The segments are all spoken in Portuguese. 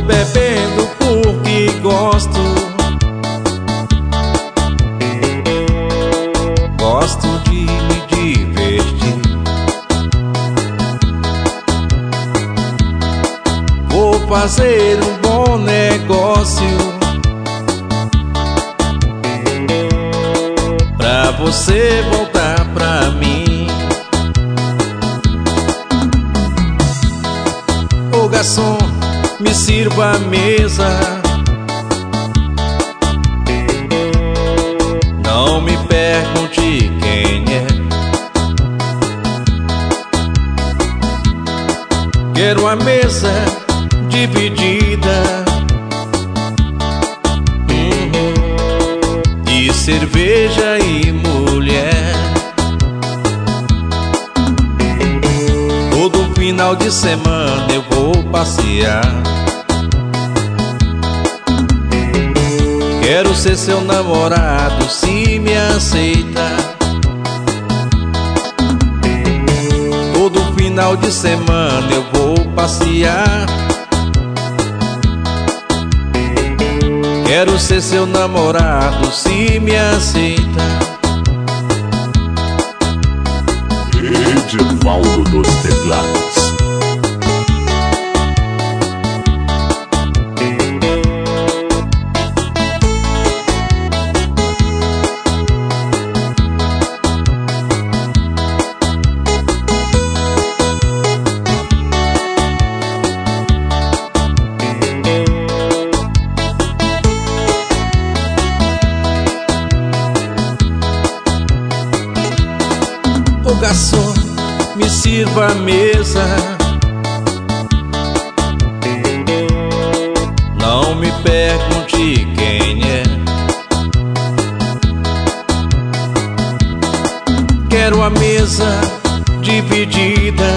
bebendo porque gosto. Gosto de me divertir. Vou fazer um bom negócio pra você voltar pra mim. Ô garçom, me sirva a mesa. Não me pergunte quem é. Quero a mesa dividida, de cerveja e mulher. Todo final de semana eu vou passear. Quero ser seu namorado, se me aceita. Todo final de semana eu vou passear. Quero ser seu namorado, se me aceita. Edivaldo dos Teclados. Ô garçom, me sirva a mesa. Não me pergunte quem é. Quero a mesa dividida,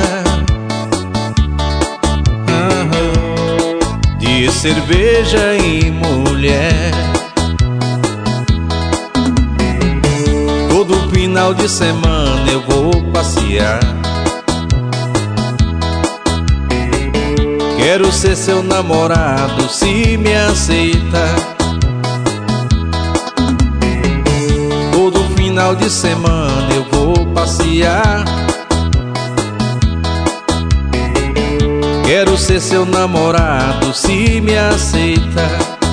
de cerveja e mulher. Todo final de semana eu vou passear. Quero ser seu namorado, se me aceita. Todo final de semana eu vou passear. Quero ser seu namorado, se me aceita.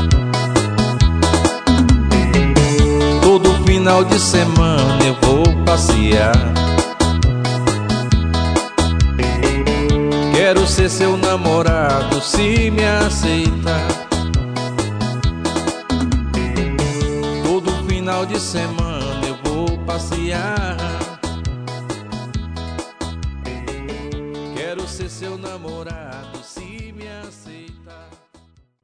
Todo final de semana eu vou passear. Quero ser seu namorado, se me aceita. Todo final de semana eu vou passear. Quero ser seu namorado, se me aceita.